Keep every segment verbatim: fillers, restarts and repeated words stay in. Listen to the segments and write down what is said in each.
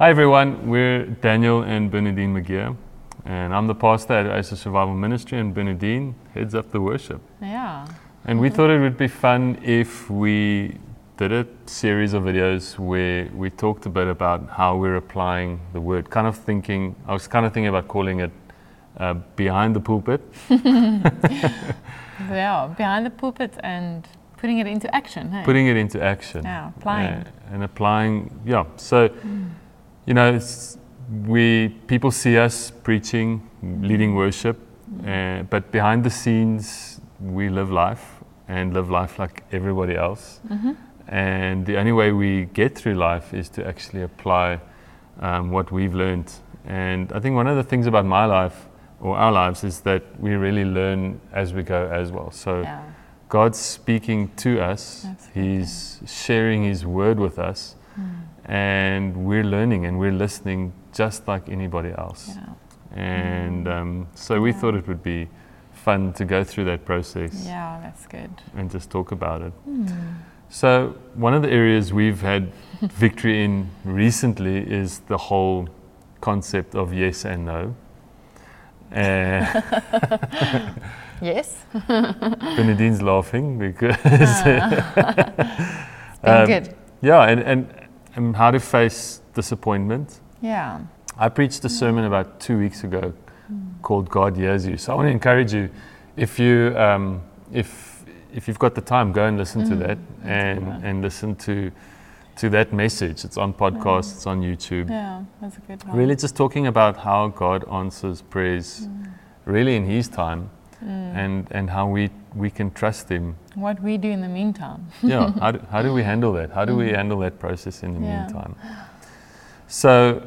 Hi everyone, we're Daniel and Bernadine McGeer, and I'm the pastor at Oasis Survival Ministry, and Bernadine heads up the worship. Yeah. And we thought it would be fun if we did a series of videos where we talked a bit about how we're applying the word, kind of thinking, I was kind of thinking about calling it uh, behind the pulpit. Yeah, behind the pulpit and putting it into action. Hey? Putting it into action. Yeah, applying. Uh, and applying, yeah. So, mm. you know, it's, we people see us preaching, leading worship, mm. uh, but behind the scenes, we live life and live life like everybody else. Mm-hmm. And the only way we get through life is to actually apply um, what we've learned. And I think one of the things about my life or our lives is that we really learn as we go as well. So yeah. God's speaking to us. Absolutely. He's sharing His word with us. Mm. And we're learning and we're listening just like anybody else. Yeah. And mm. um, so we yeah. thought it would be fun to go through that process. Yeah, that's good. And just talk about it. Mm. So one of the areas we've had victory in recently is the whole concept of yes and no. Uh, yes. Bernadine's laughing because ah. It's been um, good. Yeah, and, and, and how to face disappointment. Yeah. I preached a sermon about two weeks ago mm. called God Hears You. So I want to encourage you, if you um, if if you've got the time, go and listen mm. to that and right. and listen to to that message. It's on podcast, mm. it's on YouTube. Yeah, that's a good one. Really just talking about how God answers prayers mm. really in His time mm. and, and how we, we can trust Him. What we do in the meantime. yeah, how do, how do we handle that? How do mm. we handle that process in the yeah. meantime? So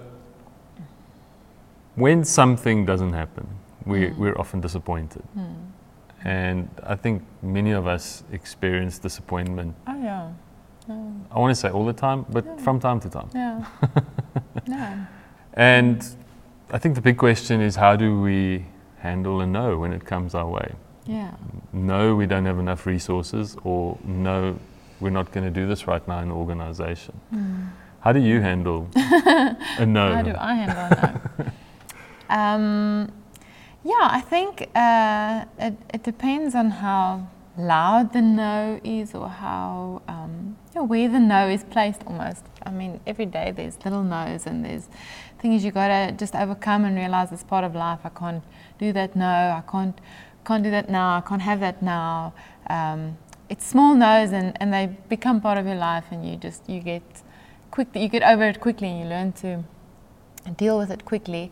when something doesn't happen, we, mm. we're often disappointed. Mm. And I think many of us experience disappointment. Oh yeah. yeah. I want to say all the time, but yeah. from time to time. Yeah. yeah. And I think the big question is, how do we handle a no when it comes our way? Yeah. No, we don't have enough resources, or no, we're not going to do this right now in the organization. Mm. How do you handle a no? How do I handle a no? um, Yeah, I think uh, it, it depends on how loud the no is, or how um, you know, where the no is placed almost. I mean, every day there's little no's, and there's things you gotta just overcome and realize it's part of life. I can't do that now. I can't can't do that now. I can't have that now. Um, it's small no's, and, and they become part of your life, and you just you get quick you get over it quickly, and you learn to deal with it quickly.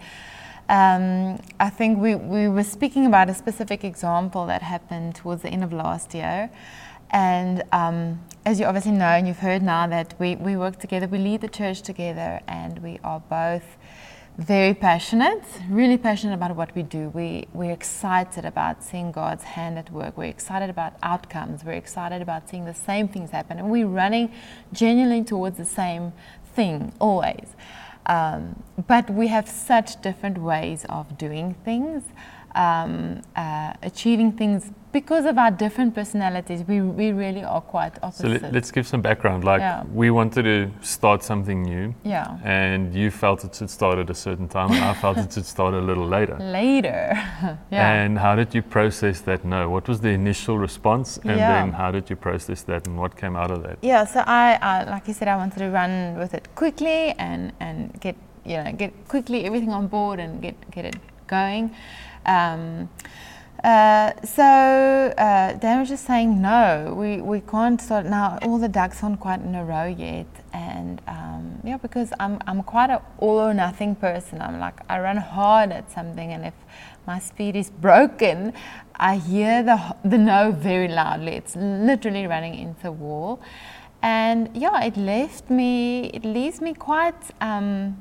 Um, I think we, we were speaking about a specific example that happened towards the end of last year. And um, as you obviously know, and you've heard now, that we, we work together, we lead the church together, and we are both very passionate, really passionate about what we do. We, we're excited about seeing God's hand at work. We're excited about outcomes. We're excited about seeing the same things happen. And we're running genuinely towards the same thing, always. Um, but we have such different ways of doing things, um, uh, achieving things. Because of our different personalities, we we really are quite opposite. So let, let's give some background. Like yeah. we wanted to start something new, yeah. and you felt it should start at a certain time, and I felt it should start a little later. Later, yeah. And how did you process that no? What was the initial response, and yeah. then how did you process that, and what came out of that? Yeah, so I, I, like you said, I wanted to run with it quickly and, and get you know get quickly everything on board and get get it going. Um, Uh, so uh, Dan was just saying, no, we, we can't start now. All the ducks aren't quite in a row yet, and um, yeah, because I'm I'm quite an all or nothing person. I'm like, I run hard at something, and if my speed is broken, I hear the the no very loudly. It's literally running into a wall, and yeah, it left me. It leaves me quite. Um,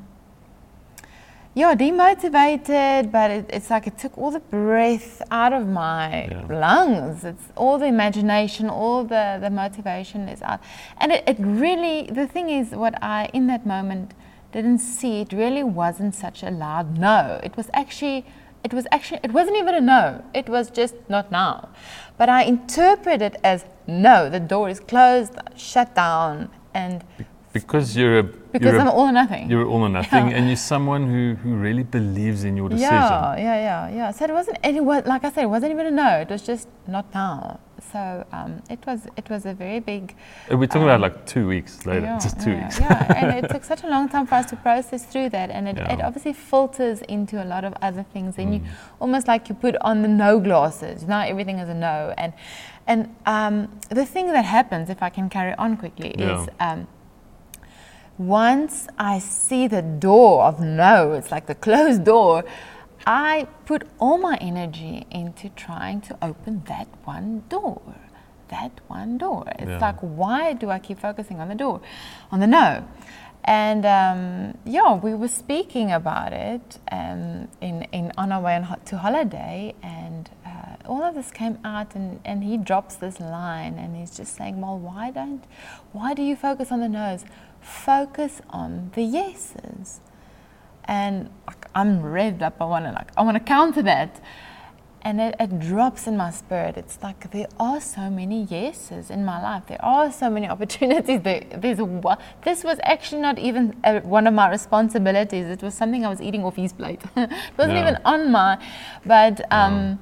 Yeah, demotivated, but it, it's like it took all the breath out of my yeah. lungs. It's all the imagination, all the, the motivation is out. And it, it really, the thing is, what I, in that moment, didn't see, it really wasn't such a loud no. It was actually, it was actually, it wasn't even a no. It was just not now. But I interpret it as no, the door is closed, shut down, and Because you're a Because you're I'm a, all or nothing. You're all or nothing, Yeah. and you're someone who, who really believes in your decision. Yeah, yeah, yeah, yeah. So it wasn't. It was like I said, it wasn't even a no. It was just not now. So um, it was. It was a very big. And we're talking um, about like two weeks later, yeah, just two yeah, weeks. Yeah, and it took such a long time for us to process through that, and it, Yeah. it obviously filters into a lot of other things. And Mm. you almost like you put on the no glasses. Now everything is a no, and and um, the thing that happens, if I can carry on quickly, Yeah. is. Um, Once I see the door of no, it's like the closed door, I put all my energy into trying to open that one door. That one door. It's Yeah. like, why do I keep focusing on the door, on the no? And um, yeah, we were speaking about it um, in, in on our way on, ho- to holiday, and uh, all of this came out, and, and he drops this line, and he's just saying, well, why don't, why do you focus on the no's? Focus on the yeses. And like, I'm revved up. I want to like I want to counter that, and it, it drops in my spirit. It's like there are so many yeses in my life. There are so many opportunities. There, there's a, wa- this was actually not even uh one of my responsibilities. It was something I was eating off his plate. It wasn't Yeah. even on my. But um,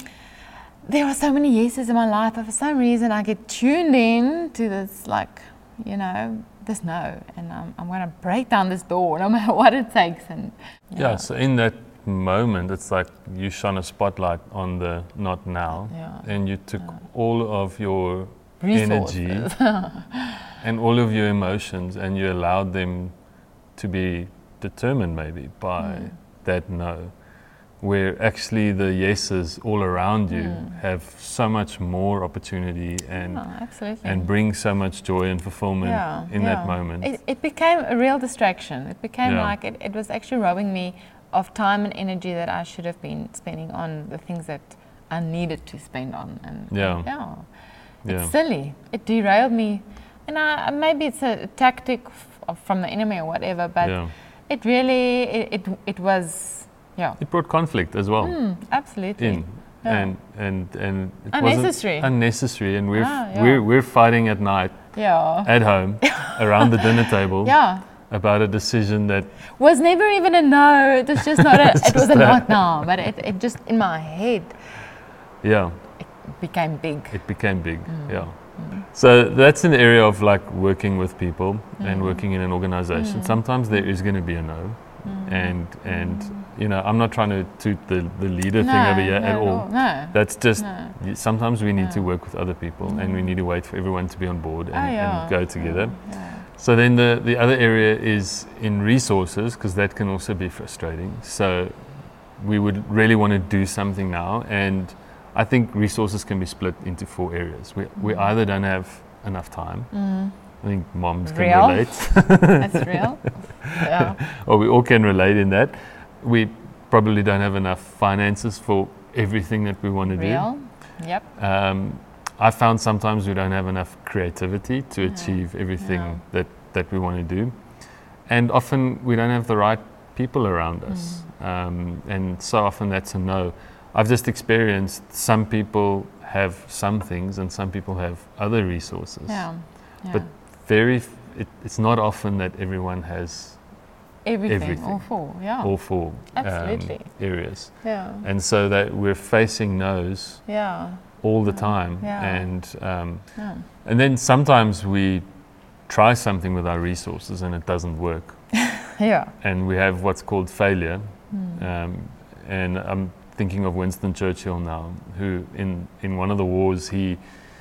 there are so many yeses in my life. But for some reason, I get tuned in to this like you know. This no, and um, I'm going to break down this door no matter what it takes. And Yeah, so in that moment, it's like you shone a spotlight on the not now, Yeah. and you took all of your Resources. energy and all of your emotions, and you allowed them to be determined maybe by Mm. that no, where actually the yeses all around you Mm. have so much more opportunity and Oh, absolutely. and bring so much joy and fulfillment yeah, in yeah. that moment. It, it became a real distraction. It became Yeah. like it, it was actually robbing me of time and energy that I should have been spending on the things that I needed to spend on. And Yeah. yeah. Yeah. It's silly. It derailed me. And I, maybe it's a tactic f- from the enemy or whatever, but Yeah. it really, it, it, it was, yeah. It brought conflict as well. Mm, absolutely. in Yeah. and and and it Unnecessary. wasn't unnecessary, and we're Ah, yeah. we're we're fighting at night Yeah. at home around the dinner table Yeah. about a decision that Was never even a no. It was just not a, It's it was just a that. not now, but it, it just in my head yeah became big. it became big. Mm. Yeah, so that's an area of like working with people and working in an organization. Mm. Sometimes there is going to be a no, and and you know, I'm not trying to toot the the leader thing over here no, at no, all. No. That's just No. y- sometimes we need to No. work with other people, and we need to wait for everyone to be on board and, Oh, yeah. and go together. Yeah. So then the, the other area is in resources, because that can also be frustrating. So we would really want to do something now, and I think resources can be split into four areas. We, we either don't have enough time. Mm. I think moms can Real. relate, That's real. Yeah. or we all can relate in that. We probably don't have enough finances for everything that we want to Real. Yep. do. Um, I found sometimes we don't have enough creativity to Yeah. achieve everything Yeah. that, that we want to do. And often we don't have the right people around us. Um, and so often that's a no. I've just experienced some people have some things and some people have other resources. Yeah. Yeah. But very, f- it, it's not often that everyone has everything, everything. all four. Yeah. all four um, Absolutely. areas. Yeah. And so that we're facing no's Yeah. all the time. Yeah. And um, Yeah. and then sometimes we try something with our resources and it doesn't work. Yeah. And we have what's called failure. Mm. Um, and I'm thinking of Winston Churchill now, who in, in one of the wars, he,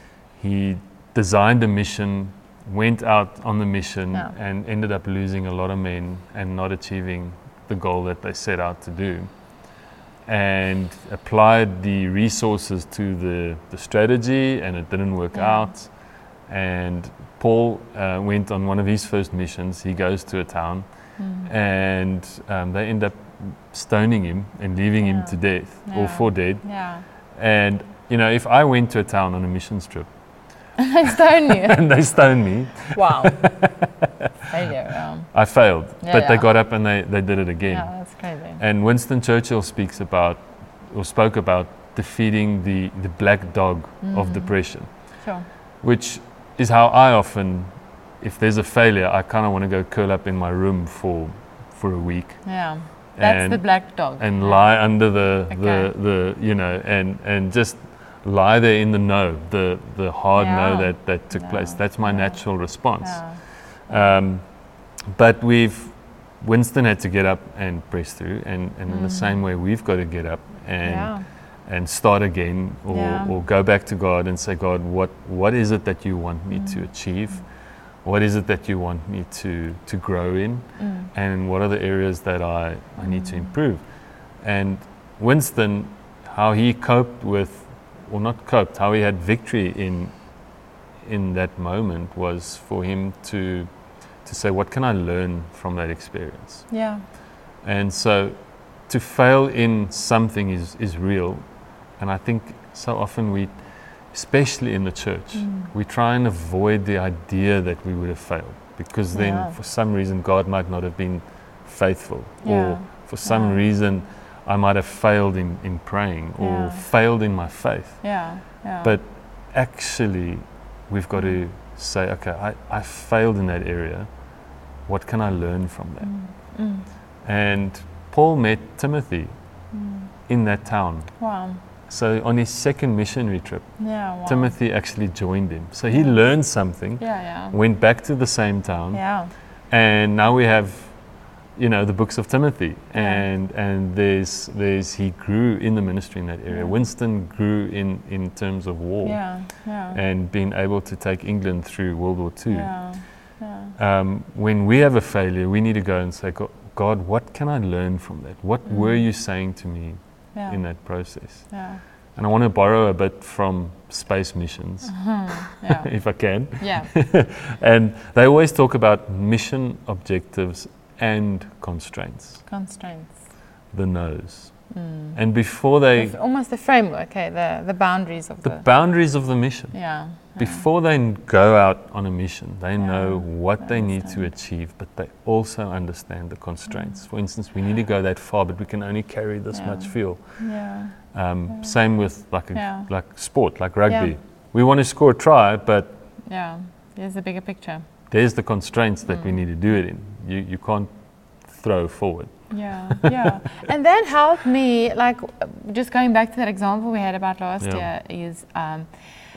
he designed a mission, went out on the mission Yeah. and ended up losing a lot of men and not achieving the goal that they set out to do. And applied the resources to the, the strategy, and it didn't work Yeah. out. And Paul uh, went on one of his first missions. He goes to a town, Mm. and um, they end up stoning him and leaving him Yeah. to death, or Yeah. for dead. Yeah. And you know, if I went to a town on a missions trip I stone you. and they stoned me, Wow. Failure. Yeah. I failed. Yeah, but they yeah. got up and they, they did it again. Yeah, that's crazy. And Winston Churchill speaks about, or spoke about, defeating the, the black dog of Mm. depression, Sure. which is how I often if there's a failure, I kind of want to go curl up in my room for for a week. Yeah, that's and, the black dog. And yeah. lie under the, okay. the, the, you know, and, and just lie there in the no, the, the hard yeah. no that, that took yeah. place. That's my yeah. natural response. Yeah. Um, but we've, Winston had to get up and press through, and, and mm. in the same way we've got to get up and yeah. and start again, or, yeah. or go back to God and say, God, what, what is it that you want me mm. to achieve? What is it that you want me to, to grow in? Mm. And what are the areas that I, I need to improve? And Winston, how he coped with, or not coped, how he had victory in in that moment was for him to to say, what can I learn from that experience? Yeah. And so to fail in something is, is real. And I think so often we, especially in the church, mm. we try and avoid the idea that we would have failed, because then yeah. for some reason God might not have been faithful, yeah. or for some yeah. reason I might have failed in, in praying, or yeah. failed in my faith. Yeah. Yeah. But actually we've got to say, okay, I, I failed in that area. What can I learn from that? Mm. Mm. And Paul met Timothy mm. in that town. Wow. So on his second missionary trip, yeah, wow. Timothy actually joined him. So he learned something, yeah, yeah. went back to the same town, yeah. and now we have, you know, the books of Timothy, yeah. and and there's there's he grew in the ministry in that area. Yeah. Winston grew in, in terms of war, yeah, yeah. and being able to take England through World War Two. Yeah. Yeah. Um, when we have a failure, we need to go and say, God, what can I learn from that? What mm. were you saying to me yeah. in that process? Yeah. And I want to borrow a bit from space missions, uh-huh. yeah. if I can. Yeah. And they always talk about mission objectives and constraints. Constraints. The no's. Mm. And before they... The, almost the framework, okay, the, the boundaries of the... The boundaries of the mission. Yeah. Before they go out on a mission, they yeah. know what I they understand. need to achieve, but they also understand the constraints. Mm. For instance, we need to go that far, but we can only carry this yeah. much fuel. Yeah. Um, yeah. Same with like a, yeah. like sport, like rugby. Yeah. We want to score a try, but yeah, there's the bigger picture. There's the constraints that mm. we need to do it in. You you can't throw forward. Yeah, yeah. And that helped me, like, just going back to that example we had about last yeah. year, is um,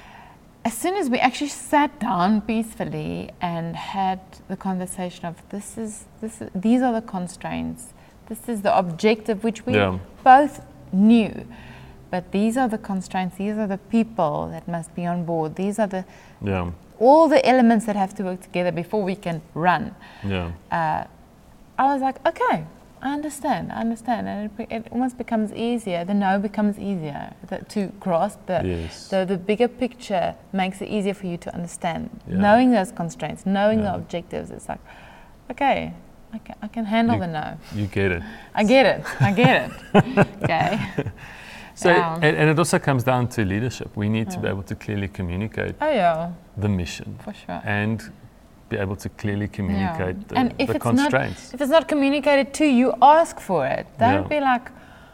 as soon as we actually sat down peacefully and had the conversation of this is this is, these are the constraints, this is the objective which we yeah. both knew, but these are the constraints, these are the people that must be on board, these are the yeah. all the elements that have to work together before we can run. Yeah. Uh, I was like, okay, I understand, I understand, and it, it almost becomes easier. The no becomes easier the, to grasp. The, yes. the the bigger picture makes it easier for you to understand. Yeah. Knowing those constraints, knowing yeah. the objectives, it's like, okay, I can, I can handle you, the no. You get it. I get it. I get it. Okay. So, yeah. and, and it also comes down to leadership. We need yeah. to be able to clearly communicate oh, yeah. the mission, for sure, and be able to clearly communicate yeah. the, and if the it's constraints. Not, if it's not communicated to you, ask for it. Don't yeah. be like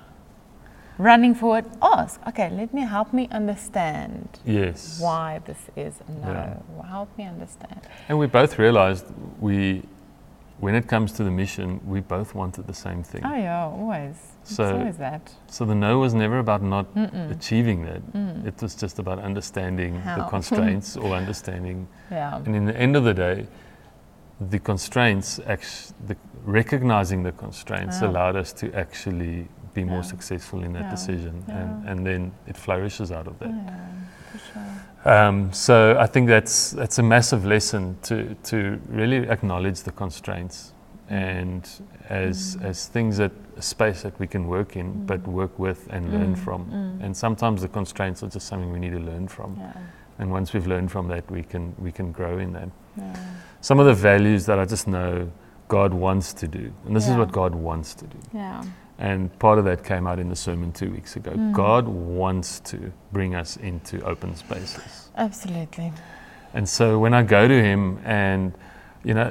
running forward. Ask. Okay, let me help me understand. Yes. Why this is no. Yeah. Help me understand. And we both realized we, when it comes to the mission, we both wanted the same thing. Oh yeah, always. So, it's always that. So the no was never about not Mm-mm. achieving that. Mm. It was just about understanding How? the constraints or understanding. Yeah. And in the end of the day, the constraints, act- the recognizing the constraints Yeah. allowed us to actually be more Yeah. successful in that Yeah. decision. Yeah. And, and then it flourishes out of that. Yeah, for sure. Um, so I think that's that's a massive lesson to, to really acknowledge the constraints, and as Mm. as things that a space that we can work in, Mm. but work with and learn Mm. from. Mm. And sometimes the constraints are just something we need to learn from. Yeah. And once we've learned from that, we can we can grow in that. Yeah. Some of the values that I just know God wants to do, and this is Yeah. what God wants to do. Yeah. And part of that came out in the sermon two weeks ago. Mm. God wants to bring us into open spaces. Absolutely. And so when I go to him, and you know,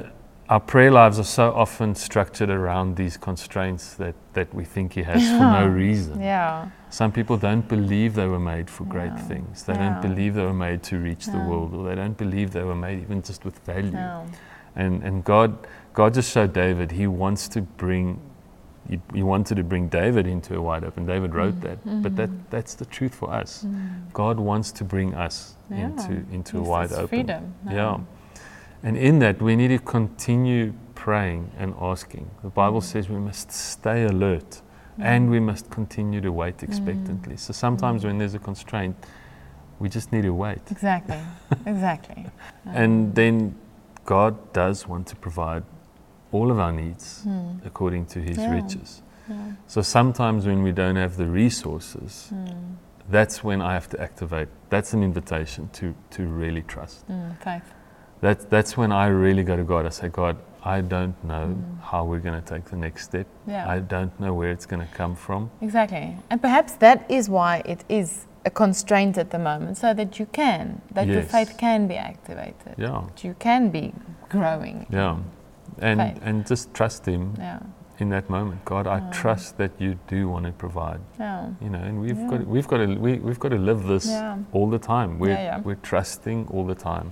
our prayer lives are so often structured around these constraints that, that we think He has for no reason. Yeah. Some people don't believe they were made for great Yeah. things. They Yeah. don't believe they were made to reach the Yeah. world, or they don't believe they were made even just with value. Yeah. And and God God just showed David He wants to bring He, he wanted to bring David into a wide open. David wrote Mm. that, Mm. but that that's the truth for us. Mm. God wants to bring us Yeah. into into Yes, a wide it's open. freedom. Yeah. And in that, we need to continue praying and asking. The Bible Mm. says we must stay alert Mm. and we must continue to wait expectantly. So sometimes Mm. when there's a constraint, we just need to wait. Exactly. Exactly. And then God does want to provide all of our needs Mm. according to His Yeah. riches. Yeah. So sometimes when we don't have the resources, Mm. that's when I have to activate. That's an invitation to, to really trust. Mm. Faith. That, that's when I really go to God. I say, God, I don't know Mm. how we're going to take the next step. Yeah. I don't know where it's going to come from. Exactly. And perhaps that is why it is a constraint at the moment, so that you can, that your Yes. faith can be activated. Yeah, That you can be growing. yeah. And, Faith. and just trust Him Yeah. in that moment. God, I Yeah. trust that you do want to provide. Yeah. You know, and we've Yeah. got we've got to we, we've got to live this Yeah. all the time. We're Yeah, yeah. we're trusting all the time,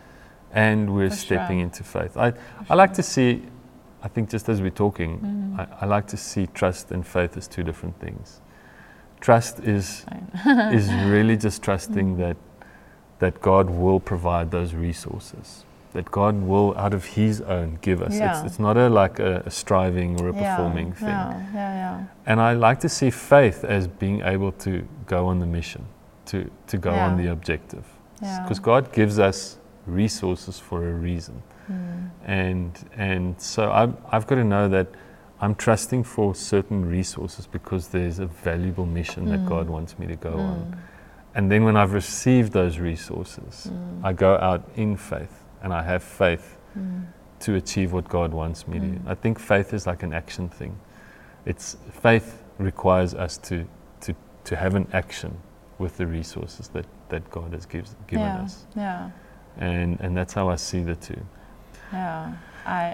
and we're For stepping sure. into faith. I I like to see, I think just as we're talking, Mm. I, I like to see trust and faith as two different things. Trust is Fine. is really just trusting Mm. that that God will provide those resources. That God will, out of His own, give us. Yeah. It's, it's not a like a, a striving or a Yeah. performing thing. Yeah. Yeah. Yeah. And I like to see faith as being able to go on the mission, to, to go on Yeah. the objective. Yeah. Because God gives us resources for a reason. Mm. And and so I've, I've got to know that I'm trusting for certain resources because there's a valuable mission that Mm. God wants me to go on. Mm. And then when I've received those resources, Mm. I go out in faith and I have faith Mm. to achieve what God wants me Mm. to. I think faith is like an action thing. It's faith requires us to to, to have an action with the resources that, that God has gives, given Yeah. us. Yeah. And and that's how I see the two. Yeah. I.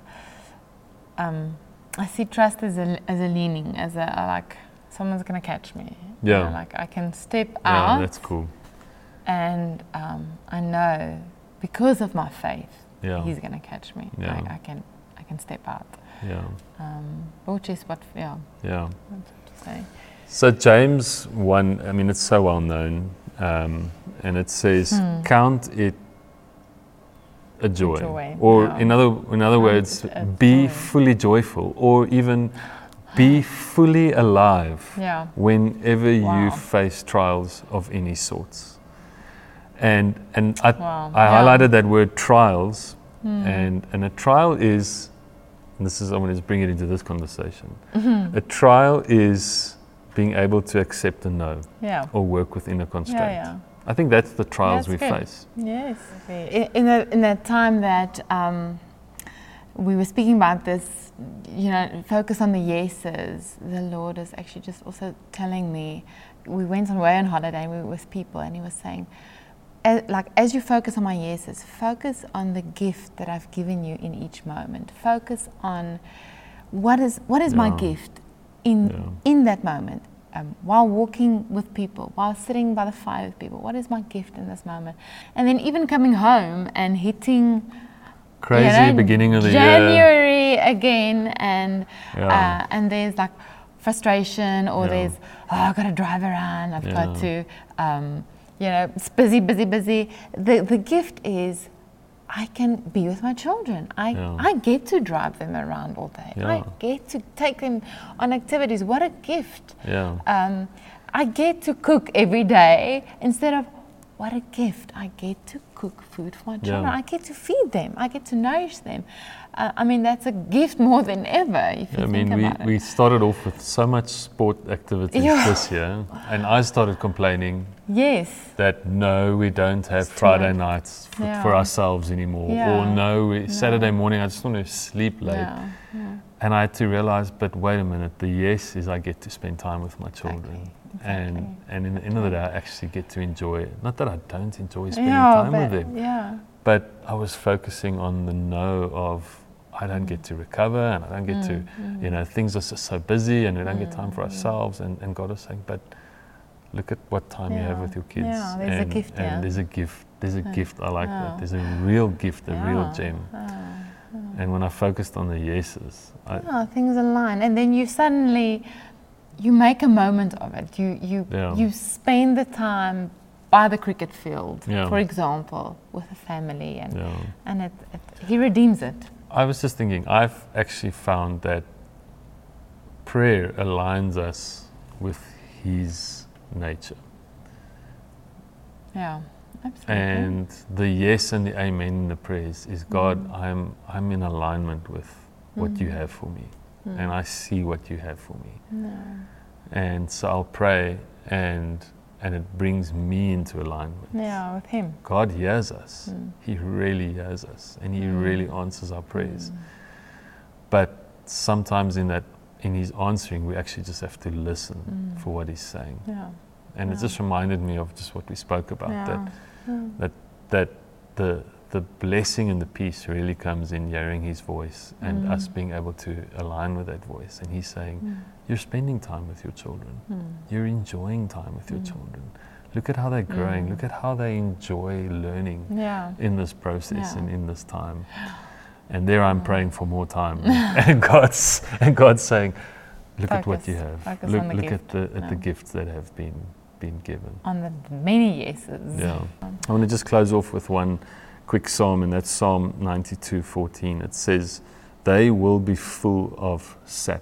Um. I see trust as a as a leaning, as a like someone's gonna catch me. You Yeah. know, like I can step Yeah, out, that's cool. and um, I know because of my faith, Yeah. He's gonna catch me. Yeah. Like I can, I can step out. Yeah. Um, which is what, yeah, Yeah. that's what to say. So James one, I mean, it's so well known, um, and it says, Hmm. "Count it a joy,", joy, or yeah. in other in other Count words, it a be joy. fully joyful, or even be fully alive Yeah. whenever you Wow. face trials of any sorts. And and I, Wow. I Yeah. highlighted that word trials, Hmm. and and a trial is, and this is I want to bring it into this conversation. Mhm. A trial is being able to accept a no Yeah. or work within a constraint. Yeah. Yeah. I think that's the trials That's we good. face. Yes. In, in, the, in that time that um, we were speaking about this, you know, focus on the yeses, the Lord is actually just also telling me, we went away on holiday and we were with people, and He was saying, as, like, as you focus on my yeses, focus on the gift that I've given you in each moment. Focus on what is what is my Yeah. gift in Yeah. in that moment. Um, while walking with people, while sitting by the fire with people, what is my gift in this moment? And then even coming home and hitting Crazy you know, beginning of the year. January again, and Yeah. uh, and there's like frustration, or Yeah. there's oh, I've got to drive around, I've got Yeah. to, um, you know, it's busy, busy, busy. The the gift is, I can be with my children. I, Yeah. I get to drive them around all day. I Yeah. get to take them on activities. What a gift. Yeah. Um, I get to cook every day instead of, what a gift. I get to cook food for my children. Yeah. I get to feed them. I get to nourish them. Uh, I mean, that's a gift more than ever, if you I think mean, we, about it. we started off with so much sport activities Yeah. this year, and I started complaining Yes. that no, we don't have It's too Friday much. nights f- Yeah. for ourselves anymore, Yeah. or no, we, No. Saturday morning I just want to sleep late. Yeah. Yeah. And I had to realize, but wait a minute, the yes is I get to spend time with my children. Exactly. And Exactly. and in the end of the day, I actually get to enjoy it. Not that I don't enjoy spending Yeah, time but, with them, yeah. but I was focusing on the no of I don't get to recover, and I don't get Mm, to, mm. you know, things are so, so busy, and we don't get time for Mm, ourselves. And, and God is saying, but look at what time you have Yeah. with your kids. Yeah, there's a and, gift, and yeah. there's a gift. There's a Yeah. gift. I like Yeah. that. There's a real gift, a real Yeah. gem. Yeah. And when I focused on the yeses, I, Yeah, things align, and then you suddenly you make a moment of it. You you Yeah. you spend the time by the cricket field, Yeah. for example, with a family, and yeah. and it, it he redeems it. I was just thinking, I've actually found that prayer aligns us with His nature. Yeah, absolutely. And the yes and the amen in the prayers is, God, Mm. I'm I'm in alignment with what you Mm. have for me. Mm. And I see what you have for me. No. And so I'll pray, and and it brings me into alignment. Yeah, with him. God hears us. Mm. He really hears us, and He Mm. really answers our prayers. Mm. But sometimes in that, in His answering, we actually just have to listen Mm. for what He's saying. Yeah. And it Yeah. just reminded me of just what we spoke about, Yeah. that Mm. that that the the blessing and the peace really comes in hearing His voice and Mm. us being able to align with that voice. And He's saying, Mm. you're spending time with your children. Mm. You're enjoying time with your Mm. children. Look at how they're growing. Mm. Look at how they enjoy learning Yeah. in this process Yeah. and in this time. And there I'm Mm. praying for more time. and God's and God's saying, look at what Focus. you have. Focus Look on the look gift. at the at the Yeah. gifts that have been been given. On the many yeses. Yeah. I want to just close off with one quick psalm, and that's Psalm ninety-two fourteen. It says, they will be full of sap,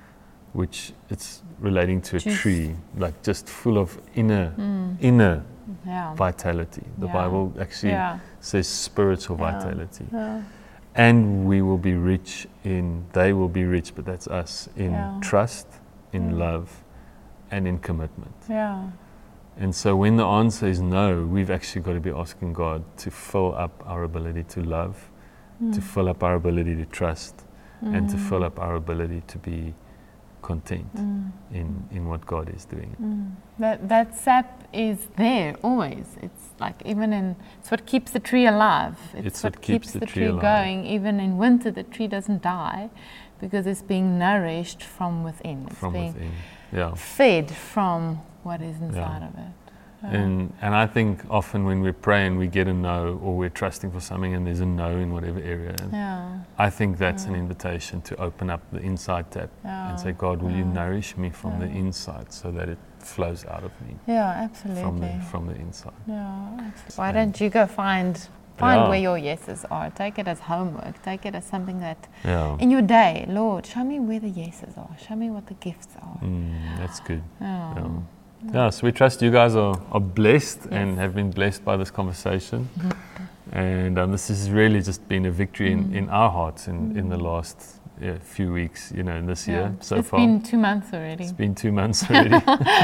which it's relating to a Juice. tree, like just full of inner Mm. inner Yeah. vitality. The Yeah. Bible actually Yeah. says spiritual Yeah. vitality. Yeah. And we will be rich in, they will be rich, but that's us, in Yeah. trust, in Yeah. love, and in commitment. Yeah. And so when the answer is no, we've actually got to be asking God to fill up our ability to love, to Mm. fill up our ability to trust, and to Mm. fill up our ability to be content Mm. in, in what God is doing. Mm. That that sap is there always. It's like even in it's what keeps the tree alive. It's, It's what, what keeps the the tree tree alive. going. Even in winter, the tree doesn't die because it's being nourished from within. It's From being within. Yeah. fed from what is inside Yeah. of it. Yeah. And and I think often when we're praying, we get a no, or we're trusting for something and there's a no in whatever area. And yeah. I think that's an Yeah. invitation to open up the inside tap Yeah. and say, God, will you Yeah. nourish me from the Yeah. inside so that it flows out of me Yeah, absolutely. from the from the inside. Yeah, absolutely. Why And- don't you go find find Yeah. where your yeses are? Take it as homework. Take it as something that Yeah. in your day, Lord, show me where the yeses are. Show me what the gifts are. Mm, that's good. Yeah. Yeah. Yeah, so we trust you guys are, are blessed Yes. and have been blessed by this conversation. And um, this has really just been a victory in, Mm. in our hearts in, in the Mm. last yeah, few weeks, you know, in this Yeah. year so it's far. been two months already. It's been two months already.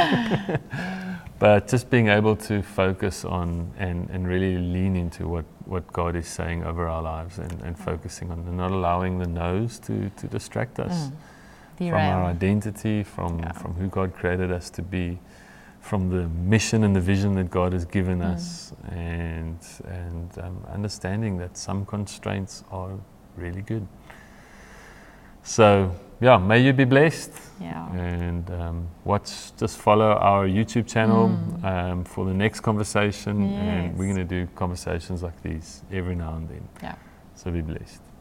But just being able to focus on and, and really lean into what, what God is saying over our lives, and, and focusing on and not allowing the no's to, to distract us Mm. from Derail. our identity, from, Yeah. from who God created us to be, from the mission and the vision that God has given Mm. us, and, and um, understanding that some constraints are really good. So, yeah, may you be blessed. Yeah. And um, watch, just follow our YouTube channel Mm. um, for the next conversation. And we're Yes. going to do conversations like these every now and then. Yeah. So be blessed.